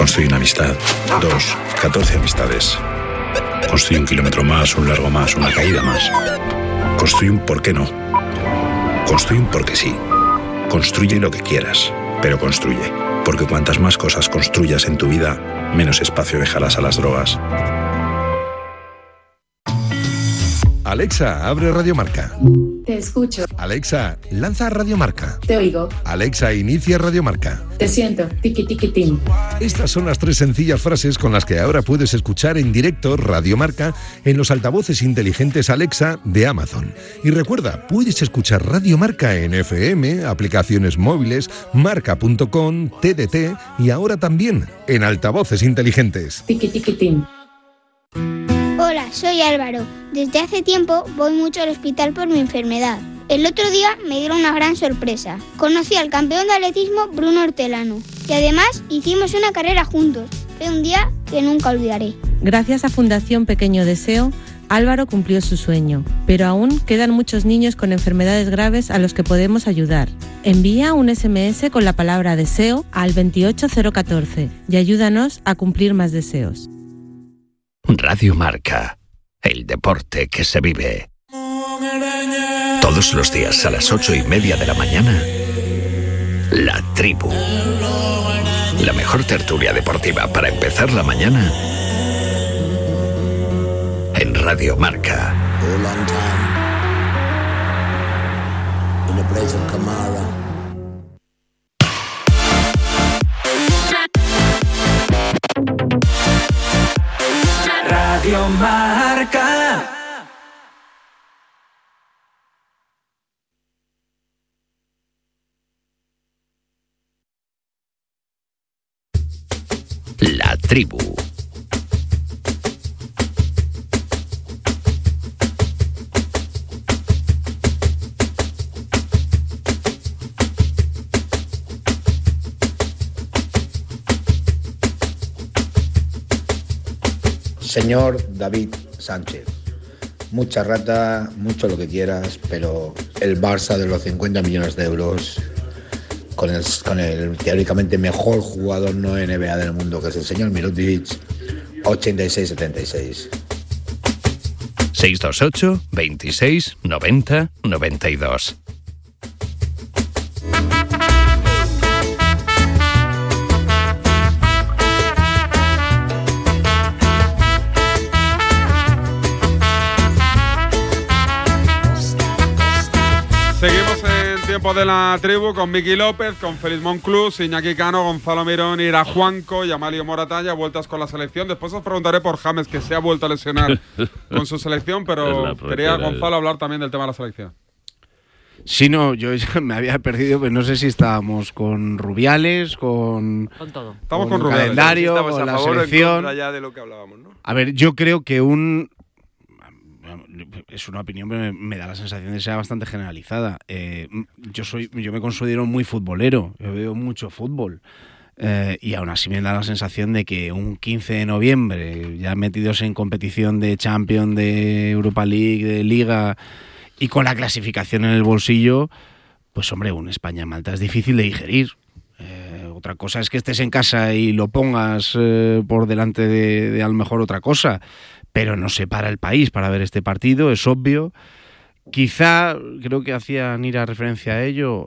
Construye una amistad. 2, 14 amistades. Construye un kilómetro más, un largo más, una caída más. Construye un por qué no. Construye un porque sí. Construye lo que quieras, pero construye. Porque cuantas más cosas construyas en tu vida, menos espacio dejarás a las drogas. Alexa, abre Radio Marca. Te escucho. Alexa, lanza Radio Marca. Te oigo. Alexa, inicia Radio Marca. Te siento. Tiki tiki tin. Estas son las 3 sencillas frases con las que ahora puedes escuchar en directo Radio Marca en los altavoces inteligentes Alexa de Amazon. Y recuerda, puedes escuchar Radio Marca en FM, aplicaciones móviles, marca.com, TDT y ahora también en altavoces inteligentes. Tiki tiki tin. Hola, soy Álvaro. Desde hace tiempo voy mucho al hospital por mi enfermedad. El otro día me dieron una gran sorpresa. Conocí al campeón de atletismo Bruno Hortelano y además hicimos una carrera juntos. Fue un día que nunca olvidaré. Gracias a Fundación Pequeño Deseo, Álvaro cumplió su sueño, pero aún quedan muchos niños con enfermedades graves a los que podemos ayudar. Envía un SMS con la palabra deseo al 28014 y ayúdanos a cumplir más deseos. Radio Marca, el deporte que se vive. Todos los días a las 8:30 de la mañana, La Tribu. La mejor tertulia deportiva para empezar la mañana en Radio Marca. Radio Marca. La Tribu. Señor David Sánchez, mucha rata, mucho lo que quieras, pero el Barça de los 50 millones de euros, con el teóricamente mejor jugador no NBA del mundo, que es el señor Mirotic, 86-76. 628 26 90 92. Seguimos en tiempo de la tribu con Miki López, con Félix Monclús, Iñaki Cano, Gonzalo Mirón, Ira Juanco y Amalio Moratalla, vueltas con la selección. Después os preguntaré por James, que se ha vuelto a lesionar con su selección, pero quería Gonzalo hablar también del tema de la selección. Sí, no, yo ya me había perdido, pero no sé si estábamos con Rubiales, con todo. Estamos con Rubiales. Calendario, Estamos con a la favor selección. o en contra ya de lo que hablábamos, ¿no? A ver, yo creo que es una opinión, pero me da la sensación de ser bastante generalizada. Yo me considero muy futbolero, yo veo mucho fútbol. Y aún así me da la sensación de que un 15 de noviembre, ya metidos en competición de Champions, de Europa League, de Liga, y con la clasificación en el bolsillo, pues hombre, un España-Malta es difícil de digerir. Otra cosa es que estés en casa y lo pongas por delante de a lo mejor otra cosa, pero no se para el país para ver este partido, es obvio. Quizá, creo que hacía Nira referencia a ello,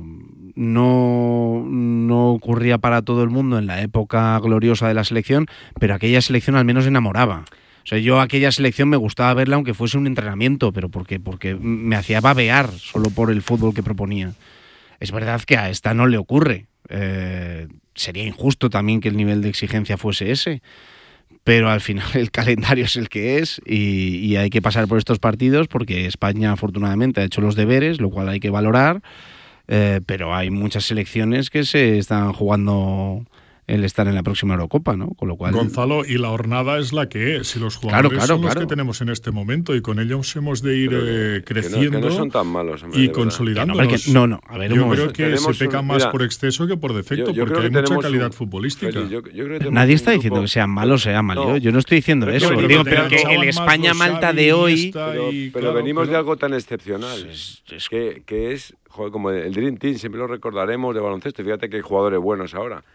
no ocurría para todo el mundo en la época gloriosa de la selección, pero aquella selección al menos enamoraba. O sea, yo aquella selección me gustaba verla aunque fuese un entrenamiento, pero porque me hacía babear solo por el fútbol que proponía. Es verdad que a esta no le ocurre. Sería injusto también que el nivel de exigencia fuese ese, pero al final el calendario es el que es y hay que pasar por estos partidos porque España afortunadamente ha hecho los deberes, lo cual hay que valorar, pero hay muchas selecciones que se están jugando el estar en la próxima Eurocopa, ¿no? Con lo cual, Gonzalo, y la jornada es la que es, y los jugadores son los que tenemos en este momento, y con ellos hemos de ir creciendo que no son tan malos, hombre, y consolidándonos. A ver, yo creo que se peca más por exceso que por defecto, porque hay mucha calidad futbolística. Nadie está diciendo que sean malos, sea malo. Yo no estoy diciendo eso. Digo, pero que el España-Malta de hoy... Pero venimos de algo tan excepcional, que es, joder, como el Dream Team, siempre lo recordaremos de baloncesto. Fíjate que hay jugadores buenos ahora.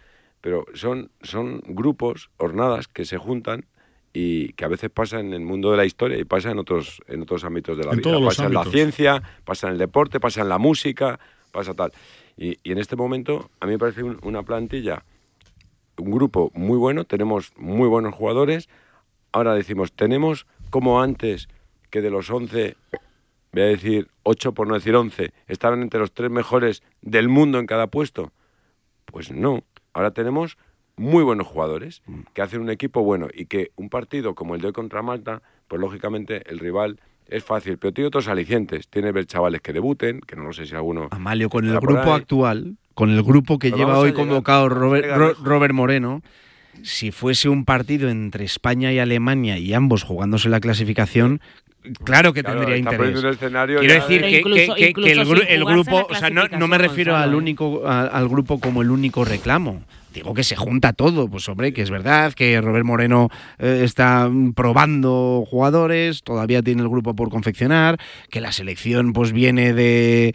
pero son grupos, hornadas que se juntan y que a veces pasa en el mundo de la historia y pasa en otros ámbitos de la vida. Pasa en la ciencia, pasa en el deporte, pasa en la música, pasa tal. Y en este momento a mí me parece una plantilla, un grupo muy bueno, tenemos muy buenos jugadores. Ahora decimos, tenemos como antes que de los 11, voy a decir 8 por no decir 11, estaban entre los 3 mejores del mundo en cada puesto. Pues no, ahora tenemos muy buenos jugadores que hacen un equipo bueno y que un partido como el de hoy contra Malta, pues lógicamente el rival es fácil, pero tiene otros alicientes. Tiene ver chavales que debuten, que no sé si alguno... Amalio, con el grupo actual, con el grupo que lleva hoy convocado Robert Moreno, si fuese un partido entre España y Alemania y ambos jugándose la clasificación, claro que tendría interés. Quiero decir que el grupo, o sea, no me refiero al grupo como el único reclamo. Digo que se junta todo, pues hombre, que es verdad que Robert Moreno está probando jugadores, todavía tiene el grupo por confeccionar, que la selección pues viene de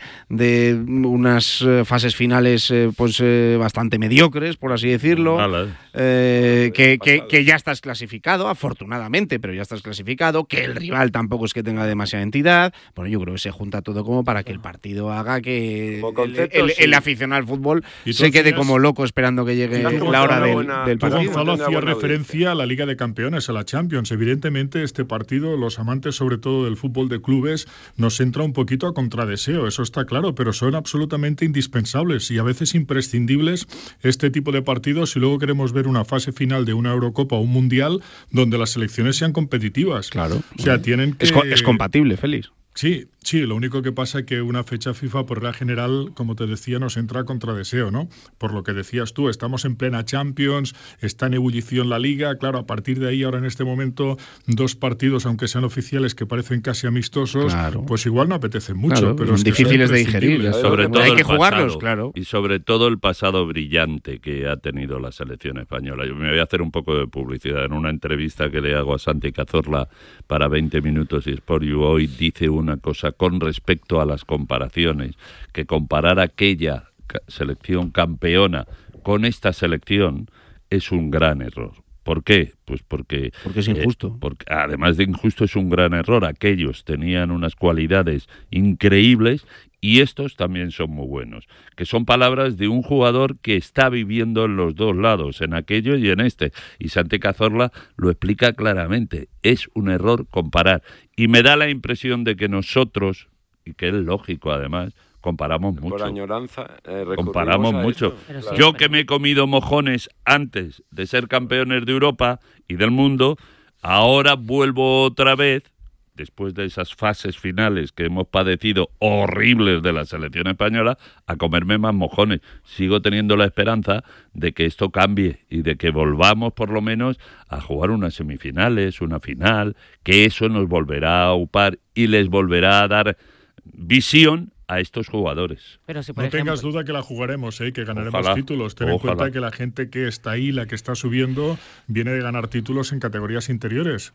unas fases finales bastante mediocres, por así decirlo, que ya estás clasificado, afortunadamente, pero ya estás clasificado, que el rival tampoco es que tenga demasiada entidad. Bueno, yo creo que se junta todo como para que el partido haga que el aficionado al fútbol se quede como loco esperando que llegue la hora del partido. Gonzalo hacía referencia a la Liga de Campeones, a la Champions. Evidentemente, este partido, los amantes sobre todo del fútbol de clubes, nos entra un poquito a contradeseo, eso está claro, pero son absolutamente indispensables y a veces imprescindibles este tipo de partidos si luego queremos ver una fase final de una Eurocopa o un Mundial donde las selecciones sean competitivas. Claro. O sea, tienen que... Es compatible, Félix. Sí, lo único que pasa es que una fecha FIFA, por regla general, como te decía, nos entra a contradeseo, ¿no? Por lo que decías tú, estamos en plena Champions, está en ebullición la Liga, claro, a partir de ahí, ahora en este momento, 2 partidos, aunque sean oficiales, que parecen casi amistosos, pues igual no apetecen mucho. Pero son difíciles de digerir. Sobre todo hay que jugarlos, claro. Y sobre todo el pasado brillante que ha tenido la selección española. Yo me voy a hacer un poco de publicidad. En una entrevista que le hago a Santi Cazorla para 20 minutos y Sport You hoy, dice una cosa con respecto a las comparaciones, que comparar aquella selección campeona con esta selección es un gran error. ¿Por qué? Pues porque es injusto. Porque además de injusto es un gran error. Aquellos tenían unas cualidades increíbles y estos también son muy buenos. Que son palabras de un jugador que está viviendo en los dos lados, en aquello y en este. Y Santi Cazorla lo explica claramente. Es un error comparar. Y me da la impresión de que nosotros, y que es lógico además, comparamos mucho. Por añoranza, comparamos mucho. Yo que me he comido mojones antes de ser campeones de Europa y del mundo, ahora vuelvo otra vez, después de esas fases finales que hemos padecido horribles de la selección española, a comerme más mojones. Sigo teniendo la esperanza de que esto cambie y de que volvamos por lo menos a jugar unas semifinales, una final, que eso nos volverá a upar y les volverá a dar visión a estos jugadores. Pero si, por ejemplo, tengas duda que la jugaremos, que ganaremos títulos. Ten en cuenta que la gente que está ahí, la que está subiendo, viene de ganar títulos en categorías inferiores,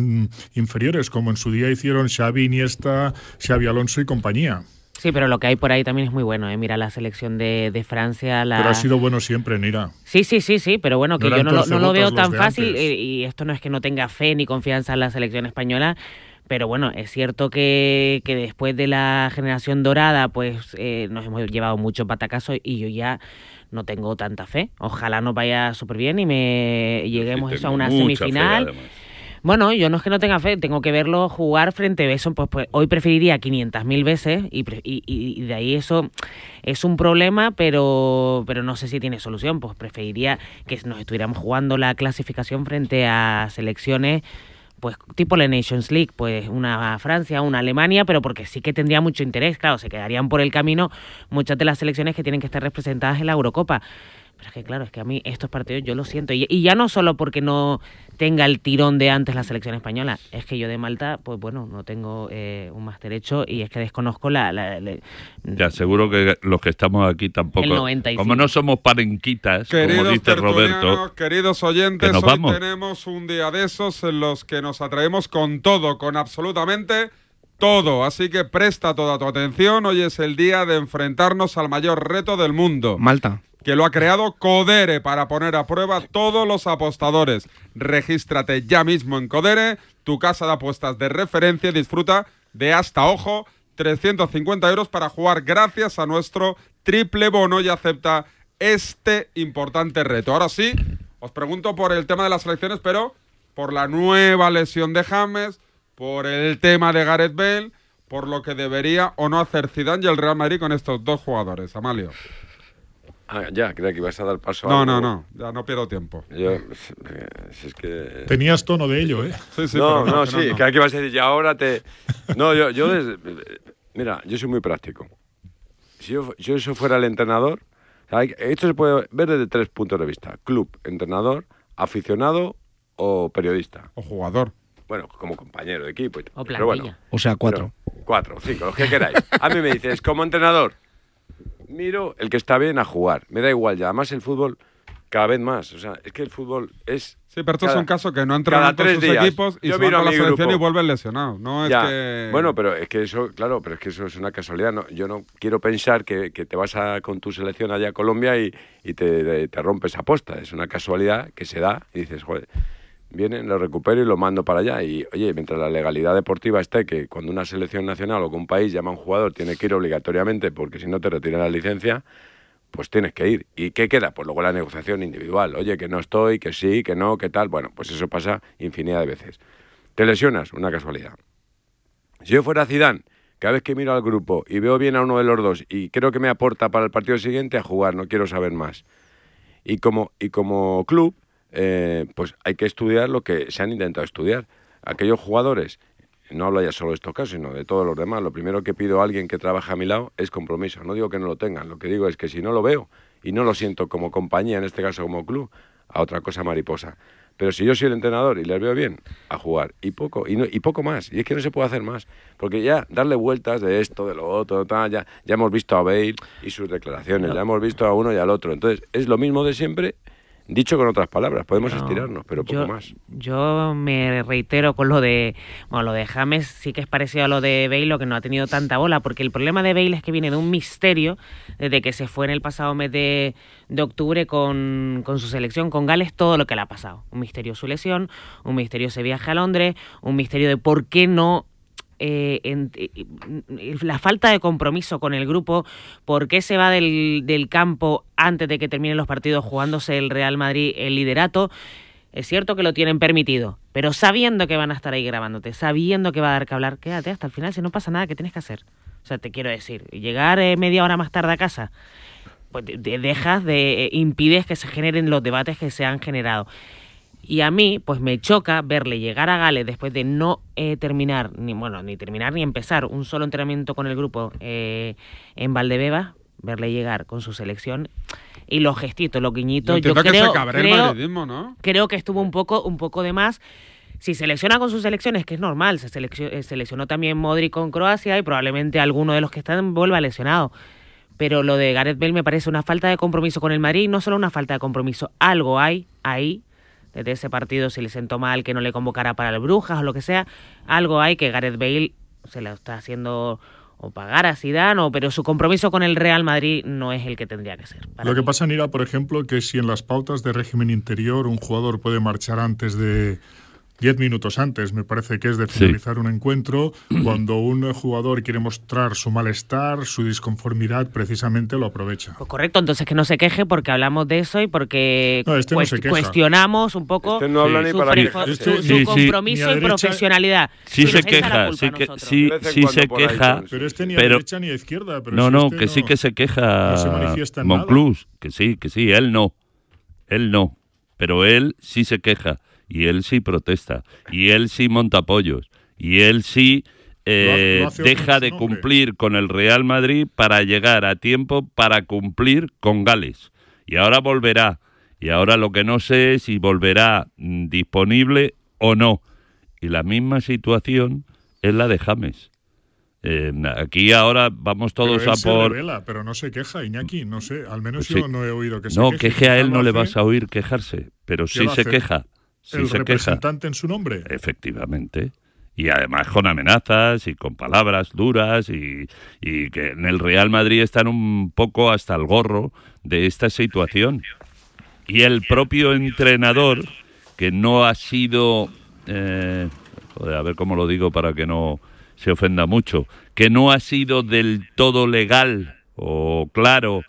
como en su día hicieron Xavi, Iniesta, Xavi Alonso y compañía. Sí, pero lo que hay por ahí también es muy bueno, Mira la selección de Francia. Pero ha sido bueno siempre, Nira. Sí, pero bueno, que yo no lo veo tan fácil y esto no es que no tenga fe ni confianza en la selección española. Pero bueno, es cierto que después de la generación dorada, pues nos hemos llevado muchos patacazos y yo ya no tengo tanta fe. Ojalá nos vaya súper bien y lleguemos a una semifinal. Bueno, yo no es que no tenga fe, tengo que verlo jugar frente a eso. Pues hoy preferiría 500.000 veces y de ahí eso es un problema, pero no sé si tiene solución. Pues preferiría que nos estuviéramos jugando la clasificación frente a selecciones pues tipo la Nations League, pues una Francia, una Alemania, pero porque sí que tendría mucho interés, claro, se quedarían por el camino muchas de las selecciones que tienen que estar representadas en la Eurocopa. Pero es que claro, es que a mí estos partidos yo lo siento, y ya no solo porque no tenga el tirón de antes la selección española, es que yo de Malta, pues bueno, no tengo un máster hecho y es que desconozco Te aseguro que los que estamos aquí tampoco, como no somos parenquitas, como dice Roberto. Queridos oyentes, hoy tenemos un día de esos en los que nos atraemos con todo, con absolutamente todo, así que presta toda tu atención, hoy es el día de enfrentarnos al mayor reto del mundo. Malta. que lo ha creado Codere para poner a prueba a todos los apostadores. Regístrate ya mismo en Codere, tu casa de apuestas de referencia, y disfruta de hasta, ojo, 350 euros para jugar gracias a nuestro triple bono, y acepta este importante reto. Ahora sí, os pregunto por el tema de las selecciones, pero por la nueva lesión de James, por el tema de Gareth Bale, por lo que debería o no hacer Zidane y el Real Madrid con estos dos jugadores. Amalio. Ya, creo que ibas a dar paso a algo. No, ya no pierdo tiempo. Si es que... Tenías tono de ello, ¿eh? Sí, sí, que aquí vas a decir, y ahora te... No, mira, yo soy muy práctico. Si yo fuera el entrenador, esto se puede ver desde 3 puntos de vista: club, entrenador, aficionado o periodista. O jugador. Bueno, como compañero de equipo. O plantilla. Pero bueno, o sea, 4. 4, 5, los que queráis. A mí me dices, como entrenador, miro el que está bien a jugar. Me da igual ya. Además, el fútbol cada vez más. O sea, es que el fútbol es... Sí, pero esto es un caso que no entran con sus equipos y se van con la selección grupo. Y vuelven lesionados. No ya. Es que... Bueno, pero es que eso, claro, pero es que eso es una casualidad. No, yo no quiero pensar que te vas con tu selección allá a Colombia y te rompes a posta. Es una casualidad que se da y dices, joder, vienen, lo recupero y lo mando para allá. Y, oye, mientras la legalidad deportiva esté, que cuando una selección nacional o que un país llama a un jugador tiene que ir obligatoriamente porque si no te retiran la licencia, pues tienes que ir. ¿Y qué queda? Pues luego la negociación individual. Oye, que no estoy, que sí, que no, que tal. Bueno, pues eso pasa infinidad de veces. Te lesionas, una casualidad. Si yo fuera Zidane, cada vez que miro al grupo y veo bien a uno de los dos y creo que me aporta para el partido siguiente, a jugar, no quiero saber más. Y como club, pues hay que estudiar lo que se han intentado estudiar. Aquellos jugadores, no hablo ya solo de estos casos, sino de todos los demás, lo primero que pido a alguien que trabaja a mi lado es compromiso. No digo que no lo tengan, lo que digo es que si no lo veo y no lo siento como compañía, en este caso como club, a otra cosa mariposa. Pero si yo soy el entrenador y les veo bien, a jugar, y poco más. Y es que no se puede hacer más, porque ya darle vueltas de esto, de lo otro, ya hemos visto a Bale y sus declaraciones, ya hemos visto a uno y al otro. Entonces, es lo mismo de siempre. Dicho con otras palabras, podemos estirarnos, pero poco más. Yo me reitero con lo de James, sí que es parecido a lo de Bale, lo que no ha tenido tanta bola, porque el problema de Bale es que viene de un misterio desde que se fue en el pasado mes de octubre con su selección, con Gales, todo lo que le ha pasado. Un misterio su lesión, un misterio ese viaje a Londres, un misterio de por qué no... la falta de compromiso con el grupo, por qué se va del campo antes de que terminen los partidos jugándose el Real Madrid el liderato. Es cierto que lo tienen permitido, pero sabiendo que van a estar ahí grabándote, sabiendo que va a dar que hablar, quédate hasta el final, si no pasa nada, ¿qué tienes que hacer? O sea, te quiero decir, llegar media hora más tarde a casa, pues impides que se generen los debates que se han generado. Y a mí, pues me choca verle llegar a Gales después de no terminar ni empezar un solo entrenamiento con el grupo en Valdebebas, verle llegar con su selección y los gestitos, los guiñitos. Yo creo que estuvo un poco de más. Si selecciona con sus selecciones, que es normal, seleccionó también Modric con Croacia y probablemente alguno de los que están vuelva lesionado. Pero lo de Gareth Bale me parece una falta de compromiso con el Madrid, no solo una falta de compromiso, algo hay ahí. Desde ese partido se le sentó mal que no le convocara para el Brujas o lo que sea. Algo hay que Gareth Bale se lo está haciendo o pagar a Zidane, pero su compromiso con el Real Madrid no es el que tendría que ser. Lo que pasa, Nira, por ejemplo, que si en las pautas de régimen interior un jugador puede marchar antes de 10 minutos antes, me parece que es de finalizar un encuentro, cuando un jugador quiere mostrar su malestar, su disconformidad, precisamente lo aprovecha. Pues correcto, entonces que no se queje porque hablamos de eso y porque cuestionamos un poco no habla ni para su compromiso y profesionalidad. Sí se queja, sí se queja. Pero ni a derecha ni a izquierda. Pero que sí que se queja Monclús, que sí, él no, pero él sí se queja. Y él sí protesta, y él sí monta apoyos, y él sí deja de cumplir con el Real Madrid para llegar a tiempo para cumplir con Gales. Y ahora volverá, y ahora lo que no sé es si volverá disponible o no. Y la misma situación es la de James. Aquí ahora vamos todos a por... Revela, pero no se queja, Iñaki, no sé, al menos yo no he oído que se queje. No, queje a él no le vas a oír quejarse, pero sí se queja. Sí ¿El se representante queja. en su nombre? Efectivamente. Y además con amenazas y con palabras duras y que en el Real Madrid están un poco hasta el gorro de esta situación. Y el propio entrenador, que no ha sido... a ver cómo lo digo para que no se ofenda mucho, que no ha sido del todo legal o claro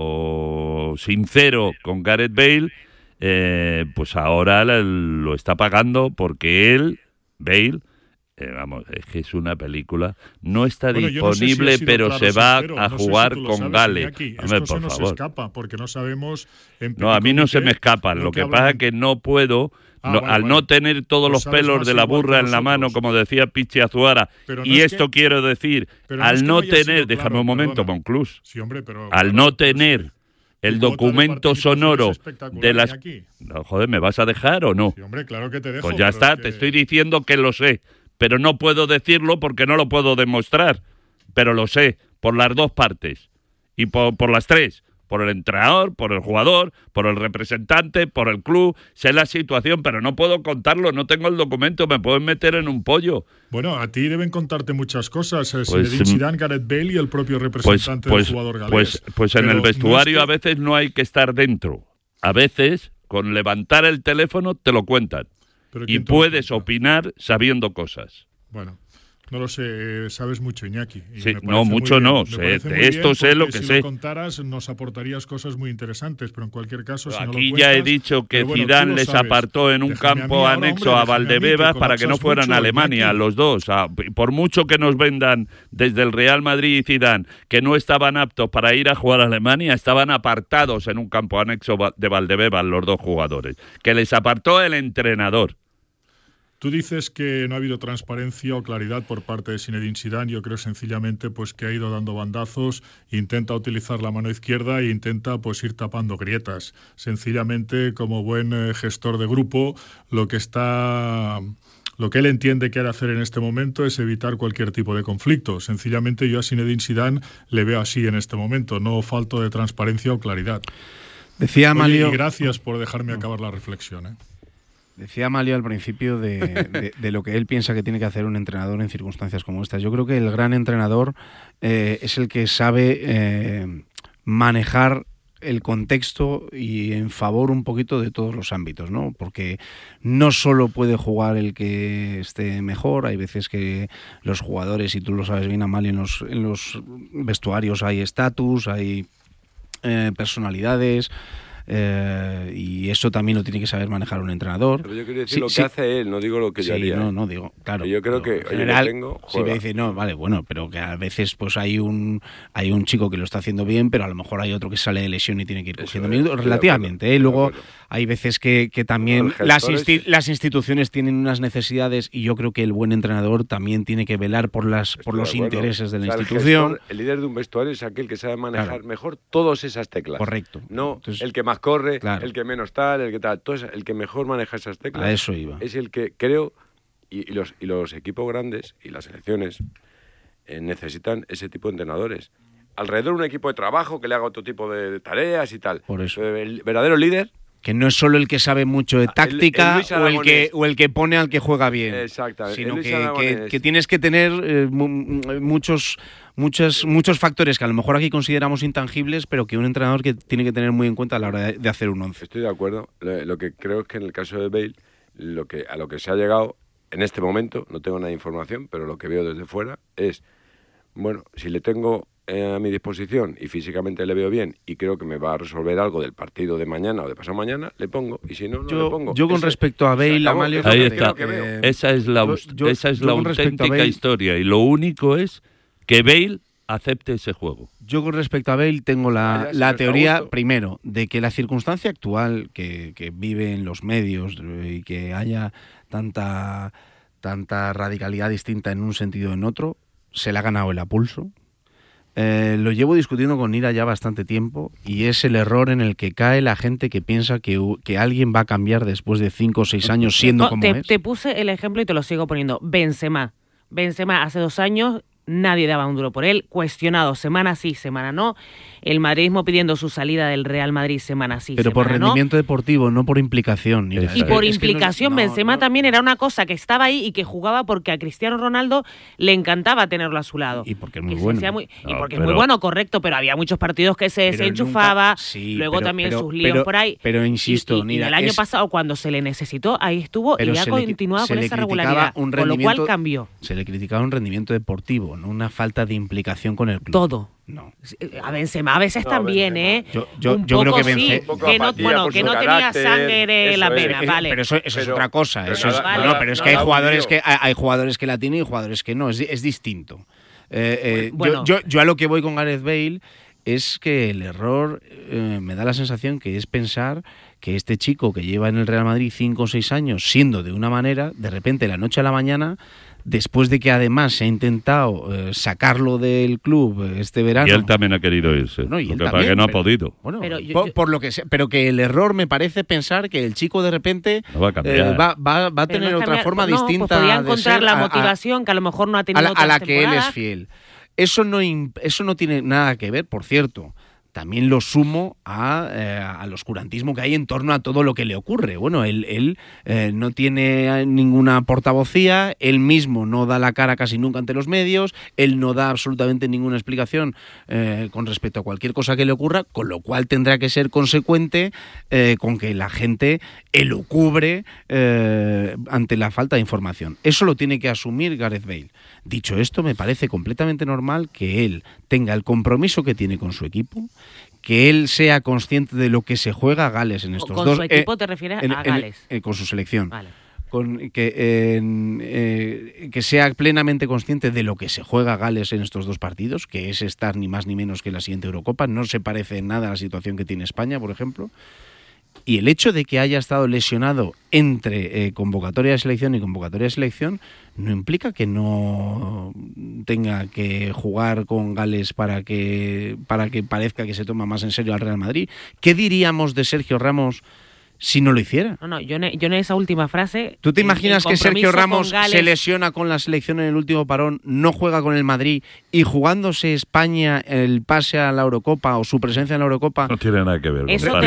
o sincero con Gareth Bale, pues ahora lo está pagando porque él, Bale, vamos, es que es una película, no está disponible, no sé si pero se va a jugar con Gales. Hombre, por favor. Se escapa porque no sabemos. No, a mí no se me escapan. Lo que pasa es que no puedo. Al no tener todos los pelos de la burra en la mano, como decía Pichi Azuara, y esto quiero decir, al no tener, déjame un momento, Monclús, al no tener el documento sonoro de las... No, joder, ¿me vas a dejar o no? Sí, hombre, claro que te dejo. Pues ya está, te estoy diciendo que lo sé, pero no puedo decirlo porque no lo puedo demostrar, pero lo sé, por las dos partes, y por las tres. Por el entrenador, por el jugador, por el representante, por el club. Sé la situación, pero no puedo contarlo, no tengo el documento, me pueden meter en un pollo. Bueno, a ti deben contarte muchas cosas. Zinedine Zidane, Gareth Bale y el propio representante del jugador galés. Pues en el vestuario a veces no hay que estar dentro. A veces, con levantar el teléfono, te lo cuentan. Y puedes opinar sabiendo cosas. Bueno. No lo sé, sabes mucho, Iñaki. Sí, no, mucho no. De esto sé lo que sé. Si lo contaras, nos aportarías cosas muy interesantes, pero en cualquier caso, si no lo cuentas... Aquí ya he dicho que Zidane les apartó en un campo anexo a Valdebebas para que no fueran a Alemania, los dos. Por mucho que nos vendan desde el Real Madrid y Zidane que no estaban aptos para ir a jugar a Alemania, estaban apartados en un campo anexo de Valdebebas los dos jugadores. Que les apartó el entrenador. Tú dices que no ha habido transparencia o claridad por parte de Zinedine Zidane. Yo creo sencillamente pues que ha ido dando bandazos, intenta utilizar la mano izquierda e intenta pues ir tapando grietas. Sencillamente, como buen gestor de grupo, lo que él entiende que ha de hacer en este momento es evitar cualquier tipo de conflicto. Sencillamente yo a Zinedine Zidane le veo así en este momento, no falto de transparencia o claridad. Decía Amalio... Y gracias por dejarme acabar la reflexión, Decía Amalio al principio de lo que él piensa que tiene que hacer un entrenador en circunstancias como estas. Yo creo que el gran entrenador es el que sabe manejar el contexto y en favor un poquito de todos los ámbitos, ¿no? Porque no solo puede jugar el que esté mejor, hay veces que los jugadores, y tú lo sabes bien, Amalio, en los vestuarios hay estatus, hay personalidades... y eso también lo tiene que saber manejar un entrenador. Pero yo quiero decir lo que hace él, no digo lo que yo haría. No digo, claro. Yo creo que en general, si me dice, no, vale, bueno, pero que a veces pues hay un chico que lo está haciendo bien, pero a lo mejor hay otro que sale de lesión y tiene que ir cogiendo minutos, relativamente. Luego hay veces que también las instituciones tienen unas necesidades y yo creo que el buen entrenador también tiene que velar por los intereses de la institución. El líder de un vestuario es aquel que sabe manejar mejor todas esas teclas. Correcto. No entonces, el que más corre, el que menos tal, el que tal, el que mejor maneja esas teclas. A eso iba. Es el que creo, y los equipos grandes y las selecciones necesitan ese tipo de entrenadores. Alrededor un equipo de trabajo que le haga otro tipo de tareas y tal. Por eso. El verdadero líder... Que no es solo el que sabe mucho de táctica o el que pone al que juega bien. Exactamente. Sino que tienes que tener muchos factores que a lo mejor aquí consideramos intangibles, pero que un entrenador que tiene que tener muy en cuenta a la hora de hacer un once. Estoy de acuerdo. Lo que creo es que en el caso de Bale, a lo que se ha llegado en este momento, no tengo nada de información, pero lo que veo desde fuera es, bueno, si le tengo a mi disposición y físicamente le veo bien y creo que me va a resolver algo del partido de mañana o de pasado mañana, le pongo, y si no, no le pongo. Yo con respecto a Bale, Amalio... Ahí está, esa es la auténtica historia, y lo único es que Bale acepte ese juego. Yo con respecto a Bale tengo la teoría, primero, de que la circunstancia actual que vive en los medios y que haya tanta radicalidad distinta en un sentido o en otro, se le ha ganado el a pulso. Lo llevo discutiendo con Ira ya bastante tiempo y es el error en el que cae la gente que piensa que alguien va a cambiar después de 5 o 6 años siendo como es. Te puse el ejemplo y te lo sigo poniendo. Benzema hace 2 años nadie daba un duro por él, cuestionado semana sí, semana no, el madridismo pidiendo su salida del Real Madrid semana sí, pero semana por rendimiento deportivo, no por implicación. Mira, y por implicación, Benzema también era una cosa que estaba ahí y que jugaba porque a Cristiano Ronaldo le encantaba tenerlo a su lado. Y porque es muy bueno. Y porque es muy bueno, correcto, pero había muchos partidos que se desenchufaba, luego también sus líos por ahí. Pero insisto, y el año pasado, cuando se le necesitó, ahí estuvo y ha continuado con esa regularidad, con lo cual cambió. Se le criticaba un rendimiento deportivo, no una falta de implicación con el club. Todo. No. A Benzema a veces también, Benzema. Yo creo que Benzema que no tenía sangre en la pena, vale. Pero eso es otra cosa. Pero es que hay jugadores que la tienen y jugadores que no. Es distinto. Yo a lo que voy con Gareth Bale es que el error me da la sensación que es pensar que este chico que lleva en el Real Madrid 5 o 6 años siendo de una manera, de repente de la noche a la mañana, después de que además se ha intentado sacarlo del club este verano. Y él también ha querido irse. No, y él también, que no ha podido. Bueno, por lo que sea, pero que el error me parece pensar que el chico de repente no va a cambiar. Va a tener otra forma distinta. Pues podría encontrar la motivación que a lo mejor no ha tenido a la que él es fiel. Eso no tiene nada que ver, por cierto. También lo sumo al oscurantismo que hay en torno a todo lo que le ocurre. Bueno, él no tiene ninguna portavocía, él mismo no da la cara casi nunca ante los medios, él no da absolutamente ninguna explicación con respecto a cualquier cosa que le ocurra, con lo cual tendrá que ser consecuente con que la gente elucubre ante la falta de información. Eso lo tiene que asumir Gareth Bale. Dicho esto, me parece completamente normal que él tenga el compromiso que tiene con su equipo, que él sea consciente de lo que se juega a Gales en estos ¿Con dos... ¿Con su equipo te refieres a Gales? Con su selección. Vale. Que sea plenamente consciente de lo que se juega a Gales en estos dos partidos, que es estar ni más ni menos que la siguiente Eurocopa. No se parece en nada a la situación que tiene España, por ejemplo. Y el hecho de que haya estado lesionado entre convocatoria de selección y convocatoria de selección no implica que no tenga que jugar con Gales para que parezca que se toma más en serio al Real Madrid. ¿Qué diríamos de Sergio Ramos si no lo hiciera? No, yo en esa última frase... ¿Tú te imaginas que Sergio Ramos se lesiona con la selección en el último parón, no juega con el Madrid y jugándose España el pase a la Eurocopa o su presencia en la Eurocopa? No tiene nada que ver.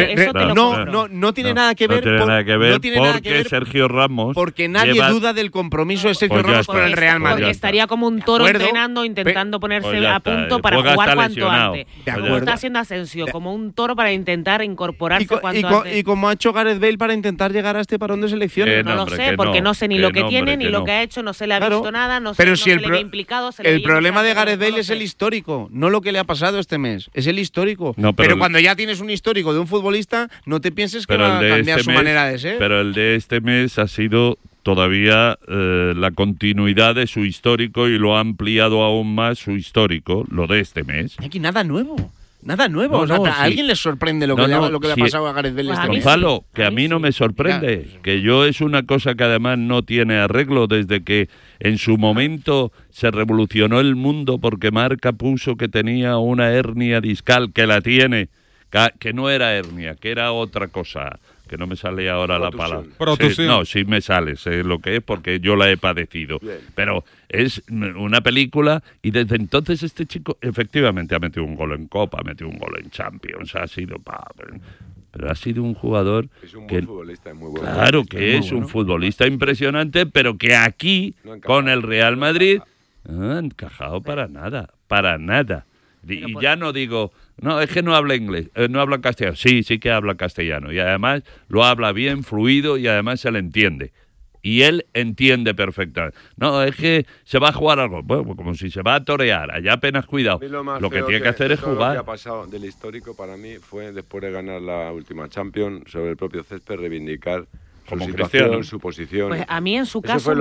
No tiene nada que ver. No tiene nada que ver porque Sergio Ramos... Porque nadie duda del compromiso de Sergio Ramos con el Real Madrid. Porque estaría como un toro entrenando, intentando ponerse a punto para jugar cuanto antes. Lo está haciendo Asensio, como un toro para intentar incorporarse cuanto antes. Y como ha hecho Gareth Bale para intentar llegar a este parón de selección. No lo sé, porque no sé ni lo que tiene, ni lo que ha hecho, no se le ha visto nada, no se le ve implicado. El problema de Gareth Bale es el histórico, no lo que le ha pasado este mes, es el histórico. Pero cuando ya tienes un histórico de un futbolista, no te pienses que va a cambiar su manera de ser. Pero el de este mes ha sido todavía la continuidad de su histórico y lo ha ampliado aún más su histórico, lo de este mes. Aquí nada nuevo. Nada nuevo. ¿A alguien le sorprende lo que le ha pasado a Gareth Bale este mes? Gonzalo, que a mí no me sorprende. Que yo es una cosa que además no tiene arreglo desde que en su momento se revolucionó el mundo porque Marca puso que tenía una hernia discal, que la tiene, que no era hernia, que era otra cosa. Que no me sale ahora la palabra. Sí me sale, sé lo que es porque yo la he padecido. Bien. Pero es una película y desde entonces este chico efectivamente ha metido un gol en Copa, ha metido un gol en Champions, ha sido... Pero ha sido un jugador buen futbolista, muy bueno. Claro que es un futbolista impresionante, pero que aquí, con el Real Madrid, no ha encajado para nada. Y ya no digo, no, es que no habla inglés, no habla castellano. Sí que habla castellano. Y además lo habla bien, fluido, y además se le entiende. Y él entiende perfectamente. No, es que se va a jugar algo. Bueno, como si se va a torear. Allá apenas cuidado. Lo que tiene que hacer es jugar. Lo que ha pasado del histórico para mí fue, después de ganar la última Champions, sobre el propio césped, reivindicar como su situación, su posición. Pues a mí en su caso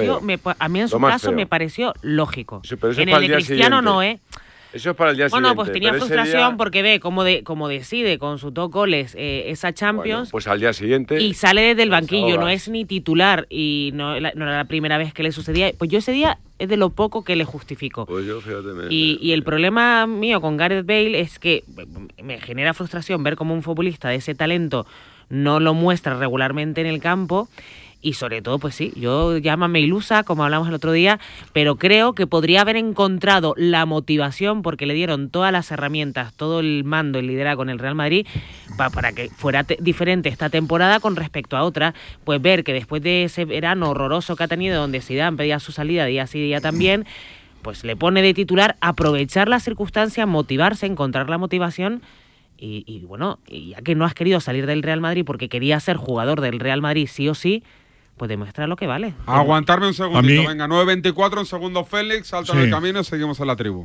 me pareció lógico. En el de Cristiano no, Eso es para el día siguiente. Bueno, pues tenía frustración porque ve cómo decide con sus 2 goles esa Champions. Bueno, pues al día siguiente. Y sale desde el banquillo, no es ni titular y no era la primera vez que le sucedía. Pues yo ese día es de lo poco que le justifico. Pues yo, fíjate. Y el problema mío con Gareth Bale es que me genera frustración ver cómo un futbolista de ese talento no lo muestra regularmente en el campo. Y sobre todo, pues sí, yo llámame ilusa, como hablamos el otro día, pero creo que podría haber encontrado la motivación, porque le dieron todas las herramientas, todo el mando, el liderazgo en el Real Madrid, para que fuera diferente esta temporada con respecto a otra. Pues ver que después de ese verano horroroso que ha tenido, donde Zidane pedía su salida día sí día también, pues le pone de titular, aprovechar las circunstancias, motivarse, encontrar la motivación. Y bueno, y ya que no has querido salir del Real Madrid porque querías ser jugador del Real Madrid sí o sí, pues demuestra lo que vale. Aguantarme un segundito, venga, 9.24, un segundo Félix, salta en el camino y seguimos en la tribu.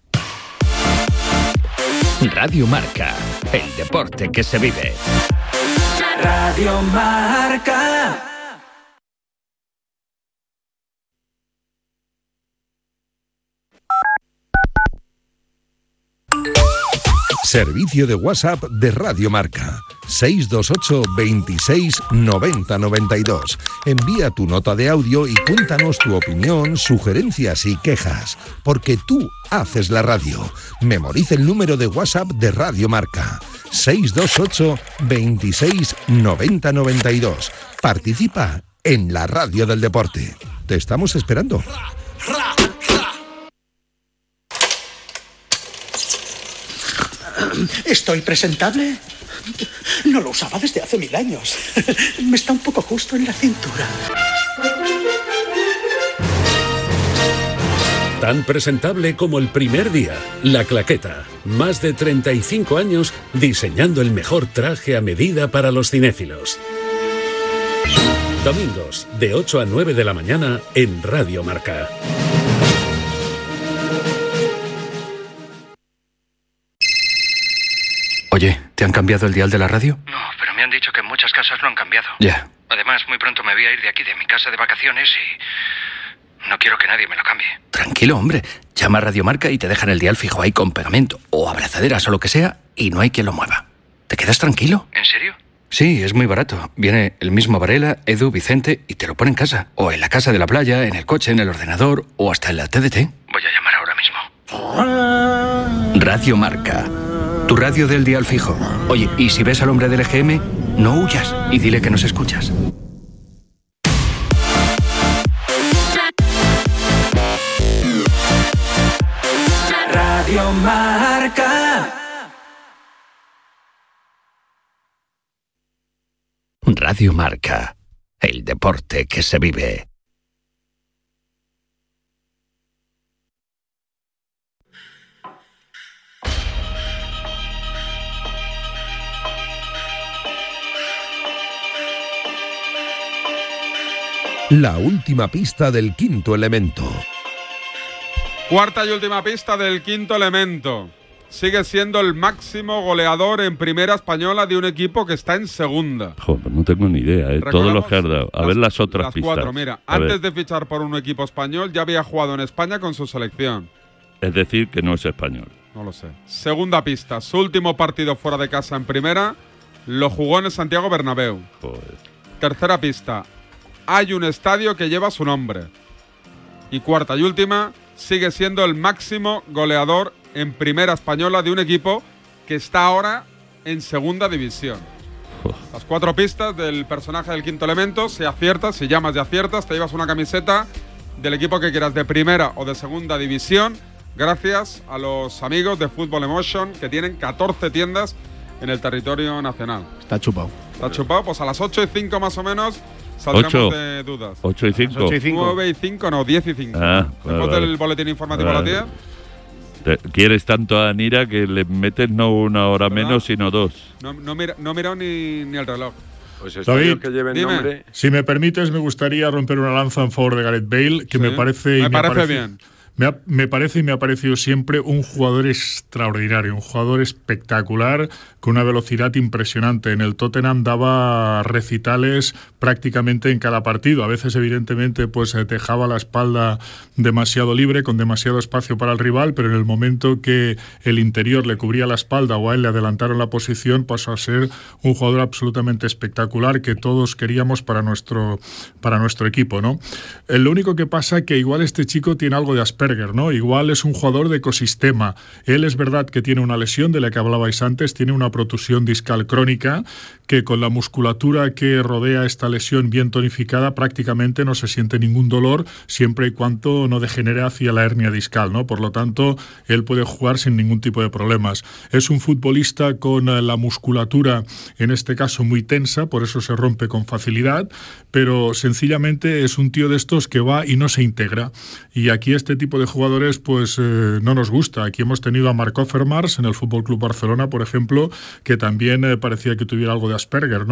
Radio Marca, el deporte que se vive. Radio Marca. Servicio de WhatsApp de Radio Marca. 628 26 90 92. Envía tu nota de audio y cuéntanos tu opinión, sugerencias y quejas. Porque tú haces la radio. Memoriza el número de WhatsApp de Radio Marca. 628 26 90 92. Participa en la radio del deporte. Te estamos esperando. ¿Estoy presentable? No lo usaba desde hace 1000 años. Me está un poco justo en la cintura. Tan presentable como el primer día. La Claqueta. Más de 35 años diseñando el mejor traje a medida para los cinéfilos. Domingos, de 8 a 9 de la mañana en Radio Marca. Oye, ¿te han cambiado el dial de la radio? No, pero me han dicho que en muchas casas lo han cambiado. Ya. Además, muy pronto me voy a ir de aquí, de mi casa de vacaciones, y no quiero que nadie me lo cambie. Tranquilo, hombre. Llama a Radio Marca y te dejan el dial fijo ahí con pegamento o abrazaderas o lo que sea y no hay quien lo mueva. ¿Te quedas tranquilo? ¿En serio? Sí, es muy barato. Viene el mismo Varela, Edu, Vicente y te lo pone en casa. O en la casa de la playa, en el coche, en el ordenador o hasta en la TDT. Voy a llamar ahora mismo. Radio Marca. Tu radio del dial fijo. Oye, y si ves al hombre del EGM, no huyas y dile que nos escuchas. Radio Marca. Radio Marca, el deporte que se vive. La última pista del quinto elemento. Cuarta y última pista del quinto elemento. Sigue siendo el máximo goleador en primera española de un equipo que está en segunda. Joder, no tengo ni idea, todos los que has dado. A ver las otras pistas. Cuatro, mira, antes de fichar por un equipo español ya había jugado en España con su selección. Es decir, que no es español. No lo sé. Segunda pista, su último partido fuera de casa en primera lo jugó en el Santiago Bernabéu. Joder. Tercera pista, hay un estadio que lleva su nombre. Y cuarta y última, sigue siendo el máximo goleador en primera española de un equipo que está ahora en segunda división. Las cuatro pistas del personaje del quinto elemento. Si aciertas, si llamas y aciertas, te llevas una camiseta del equipo que quieras, de primera o de segunda división, gracias a los amigos de Football Emotion, que tienen 14 tiendas en el territorio nacional. Está chupado. Está chupado, pues a las 8:05 más o menos saldremos de dudas. 8:05. 9:05, no, 10:05. Después del boletín informativo a la tía. Quieres tanto a Anira que le metes no una hora menos, sino dos. No he mirado ni el reloj. Pues David, que lleve el nombre. Si me permites, me gustaría romper una lanza en favor de Gareth Bale, que me parece bien. Me parece y me ha parecido siempre un jugador extraordinario, un jugador espectacular, con una velocidad impresionante. En el Tottenham daba recitales prácticamente en cada partido. A veces, evidentemente, pues dejaba la espalda demasiado libre, con demasiado espacio para el rival, pero en el momento que el interior le cubría la espalda o a él le adelantaron la posición, pasó a ser un jugador absolutamente espectacular que todos queríamos para nuestro equipo, ¿no? Lo único que pasa es que igual este chico tiene algo de Asperger, Asperger, ¿no? Igual es un jugador de ecosistema. Él es verdad que tiene una lesión de la que hablabais antes, tiene una protusión discal crónica, que con la musculatura que rodea esta lesión bien tonificada prácticamente no se siente ningún dolor, siempre y cuando no degenere hacia la hernia discal, ¿no? Por lo tanto, él puede jugar sin ningún tipo de problemas. Es un futbolista con la musculatura, en este caso, muy tensa, por eso se rompe con facilidad, pero sencillamente es un tío de estos que va y no se integra. Y aquí este tipo de jugadores pues no nos gusta. Aquí hemos tenido a Marc Overmars en el FC Barcelona, por ejemplo, que también parecía que tuviera algo de Asperger, ¿no?